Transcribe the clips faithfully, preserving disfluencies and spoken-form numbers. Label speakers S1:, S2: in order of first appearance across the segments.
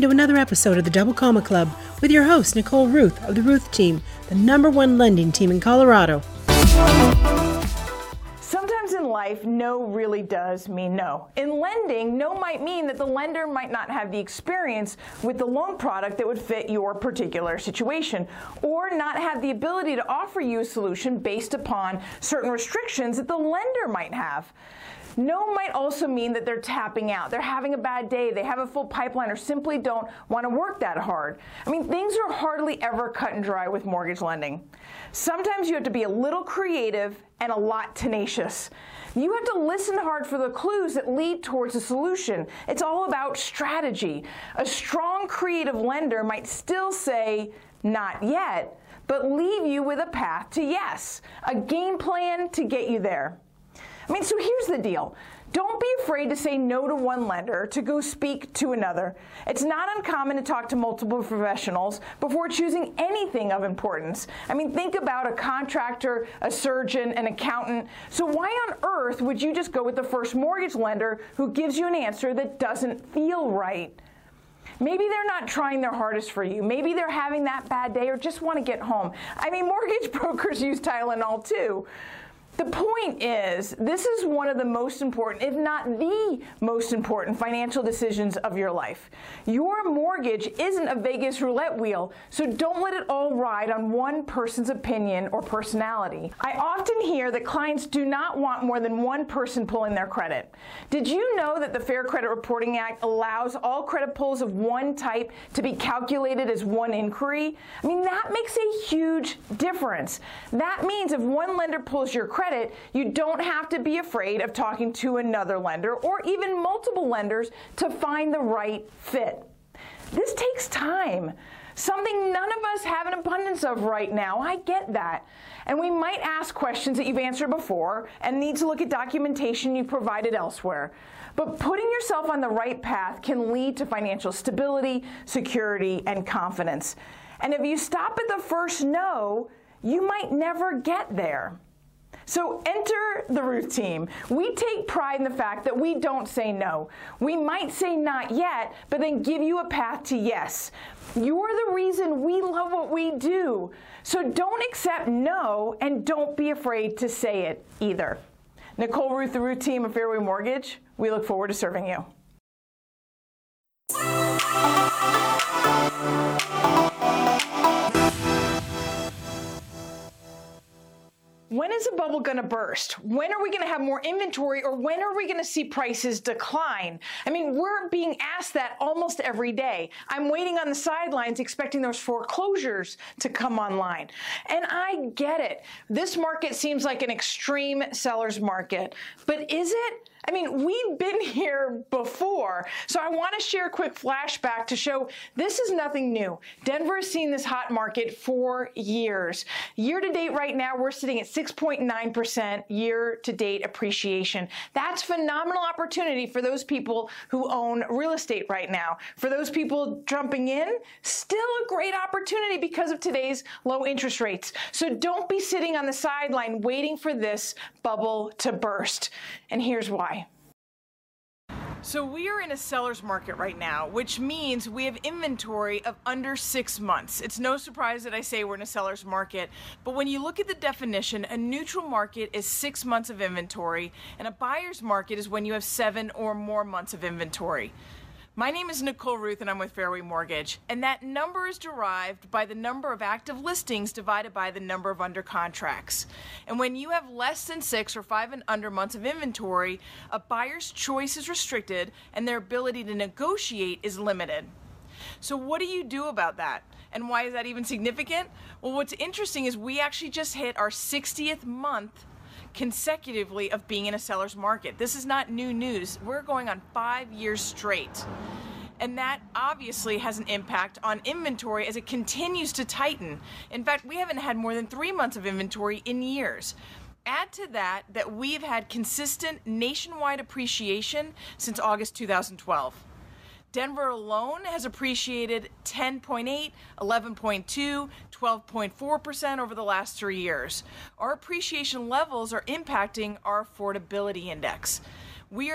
S1: Welcome to another episode of the Double Comma Club with your host, Nicole Ruth of the Ruth Team, the number one lending team in Colorado.
S2: Sometimes in life, no really does mean no. In lending, no might mean that the lender might not have the experience with the loan product that would fit your particular situation, or not have the ability to offer you a solution based upon certain restrictions that the lender might have. No might also mean that they're tapping out. They're having a bad day, they have a full pipeline, or simply don't want to work that hard. I mean, things are hardly ever cut and dry with mortgage lending. Sometimes you have to be a little creative and a lot tenacious. You have to listen hard for the clues that lead towards a solution. It's all about strategy. A strong creative lender might still say, not yet, but leave you with a path to yes, a game plan to get you there. I mean, so here's the deal. Don't be afraid to say no to one lender to go speak to another. It's not uncommon to talk to multiple professionals before choosing anything of importance. I mean, think about a contractor, a surgeon, an accountant. So why on earth would you just go with the first mortgage lender who gives you an answer that doesn't feel right? Maybe they're not trying their hardest for you. Maybe they're having that bad day or just want to get home. I mean, mortgage brokers use Tylenol too. The point is, this is one of the most important, if not the most important, financial decisions of your life. Your mortgage isn't a Vegas roulette wheel, so don't let it all ride on one person's opinion or personality. I often hear that clients do not want more than one person pulling their credit. Did you know that the Fair Credit Reporting Act allows all credit pulls of one type to be calculated as one inquiry? I mean, that makes a huge difference. That means if one lender pulls your credit, Credit, you don't have to be afraid of talking to another lender or even multiple lenders to find the right fit. This takes time, something none of us have an abundance of right now. I get that. And we might ask questions that you've answered before and need to look at documentation you provided elsewhere. But putting yourself on the right path can lead to financial stability, security, and confidence. And if you stop at the first no, you might never get there. So enter the Ruth Team. We take pride in the fact that we don't say no. We might say not yet, but then give you a path to yes. You're the reason we love what we do. So don't accept no, and don't be afraid to say it either. Nicole Ruth, the Ruth Team of Fairway Mortgage, we look forward to serving you. When is the bubble going to burst? When are we going to have more inventory, or when are we going to see prices decline? I mean, we're being asked that almost every day. I'm waiting on the sidelines expecting those foreclosures to come online. And I get it. This market seems like an extreme seller's market. But is it? I mean, we've been here before, so I want to share a quick flashback to show this is nothing new. Denver has seen this hot market for years. Year to date right now, we're sitting at six point nine percent year to date appreciation. That's phenomenal opportunity for those people who own real estate right now. For those people jumping in, still a great opportunity because of today's low interest rates. So don't be sitting on the sideline waiting for this bubble to burst. And here's why. So we are in a seller's market right now, which means we have inventory of under six months. It's no surprise that I say we're in a seller's market, but when you look at the definition, a neutral market is six months of inventory, and a buyer's market is when you have seven or more months of inventory. My name is Nicole Ruth, and I'm with Fairway Mortgage, and that number is derived by the number of active listings divided by the number of under contracts. And when you have less than six or five and under months of inventory, a buyer's choice is restricted and their ability to negotiate is limited. So what do you do about that? And why is that even significant? Well, what's interesting is we actually just hit our sixtieth month consecutively of being in a seller's market. This is not new news. We're going on five years straight. And that obviously has an impact on inventory as it continues to tighten. In fact, we haven't had more than three months of inventory in years. Add to that that we've had consistent nationwide appreciation since August two thousand twelve. Denver alone has appreciated ten point eight, eleven point two, twelve point four percent over the last three years. Our appreciation levels are impacting our affordability index. We are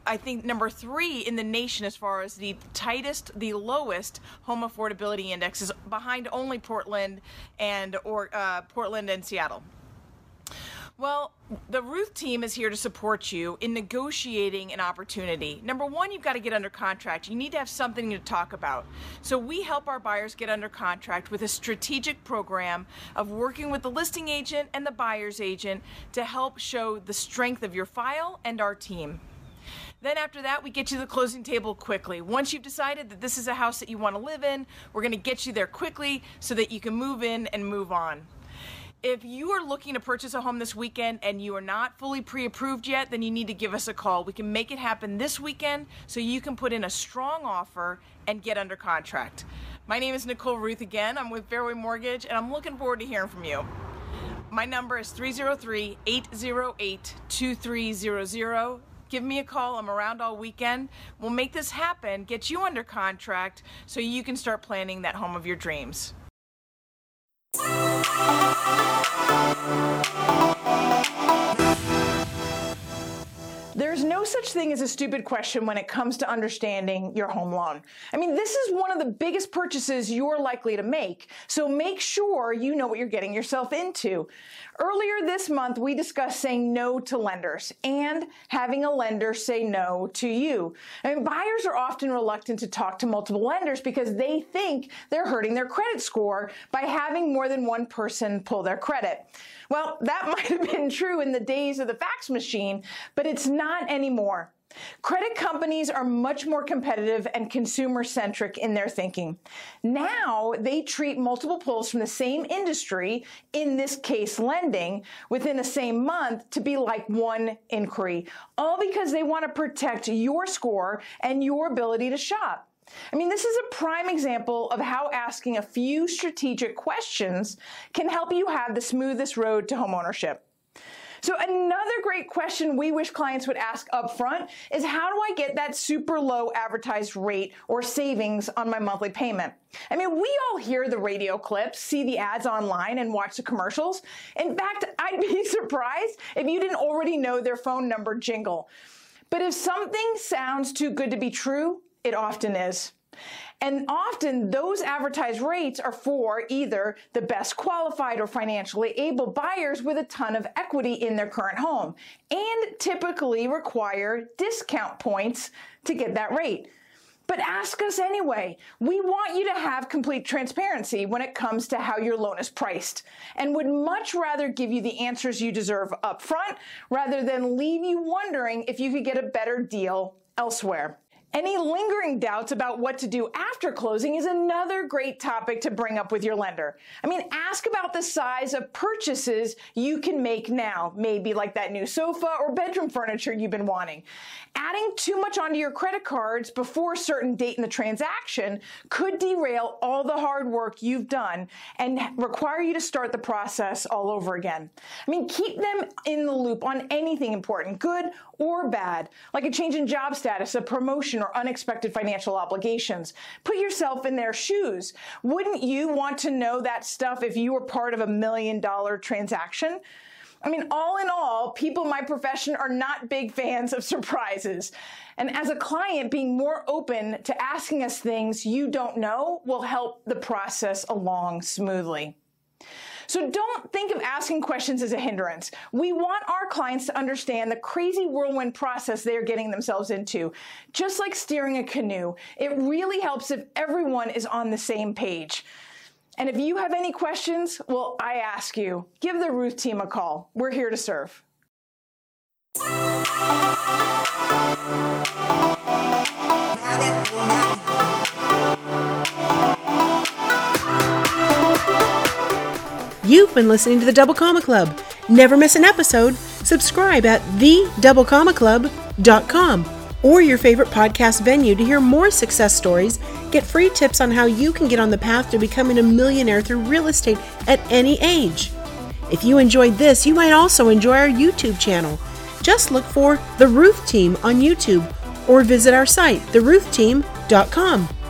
S2: I think, number three in the nation as far as the tightest, the lowest home affordability indexes, behind only Portland and or uh, Portland and Seattle. Well, the Ruth team is here to support you in negotiating an opportunity. Number one, you've got to get under contract. You need to have something to talk about. So we help our buyers get under contract with a strategic program of working with the listing agent and the buyer's agent to help show the strength of your file and our team. Then after that, we get you to the closing table quickly. Once you've decided that this is a house that you want to live in, we're going to get you there quickly so that you can move in and move on. If you are looking to purchase a home this weekend and you are not fully pre-approved yet, then you need to give us a call. We can make it happen this weekend so you can put in a strong offer and get under contract. My name is Nicole Ruth again. I'm with Fairway Mortgage, and I'm looking forward to hearing from you. My number is three oh three, eight oh eight, two three zero zero. Give me a call. I'm around all weekend. We'll make this happen, get you under contract so you can start planning that home of your dreams. There's no such thing as a stupid question when it comes to understanding your home loan. I mean, this is one of the biggest purchases you're likely to make, so make sure you know what you're getting yourself into. Earlier this month, we discussed saying no to lenders and having a lender say no to you. I mean, buyers are often reluctant to talk to multiple lenders because they think they're hurting their credit score by having more than one person pull their credit. Well, that might have been true in the days of the fax machine, but it's not anymore. Credit companies are much more competitive and consumer-centric in their thinking. Now, they treat multiple pulls from the same industry, in this case lending, within the same month to be like one inquiry, all because they want to protect your score and your ability to shop. I mean, this is a prime example of how asking a few strategic questions can help you have the smoothest road to homeownership. So another great question we wish clients would ask up front is, how do I get that super low advertised rate or savings on my monthly payment? I mean, we all hear the radio clips, see the ads online, and watch the commercials. In fact, I'd be surprised if you didn't already know their phone number jingle. But if something sounds too good to be true, it often is. And often those advertised rates are for either the best qualified or financially able buyers with a ton of equity in their current home, and typically require discount points to get that rate. But ask us anyway. We want you to have complete transparency when it comes to how your loan is priced, and would much rather give you the answers you deserve up front rather than leave you wondering if you could get a better deal elsewhere. Any lingering doubts about what to do after closing is another great topic to bring up with your lender. I mean, ask about the size of purchases you can make now, maybe like that new sofa or bedroom furniture you've been wanting. Adding too much onto your credit cards before a certain date in the transaction could derail all the hard work you've done and require you to start the process all over again. I mean, keep them in the loop on anything important, good or bad, like a change in job status, a promotion, or unexpected financial obligations. Put yourself in their shoes. Wouldn't you want to know that stuff if you were part of a million dollar transaction? I mean, all in all, people in my profession are not big fans of surprises. And as a client, being more open to asking us things you don't know will help the process along smoothly. So don't think of asking questions as a hindrance. We want our clients to understand the crazy whirlwind process they are getting themselves into. Just like steering a canoe, it really helps if everyone is on the same page. And if you have any questions, well, I ask you, give the Ruth team a call. We're here to serve.
S1: You've been listening to the Double Comma Club. Never miss an episode. Subscribe at the double comma club dot com or your favorite podcast venue to hear more success stories, get free tips on how you can get on the path to becoming a millionaire through real estate at any age. If you enjoyed this, you might also enjoy our YouTube channel. Just look for The Ruth Team on YouTube or visit our site, the ruth team dot com.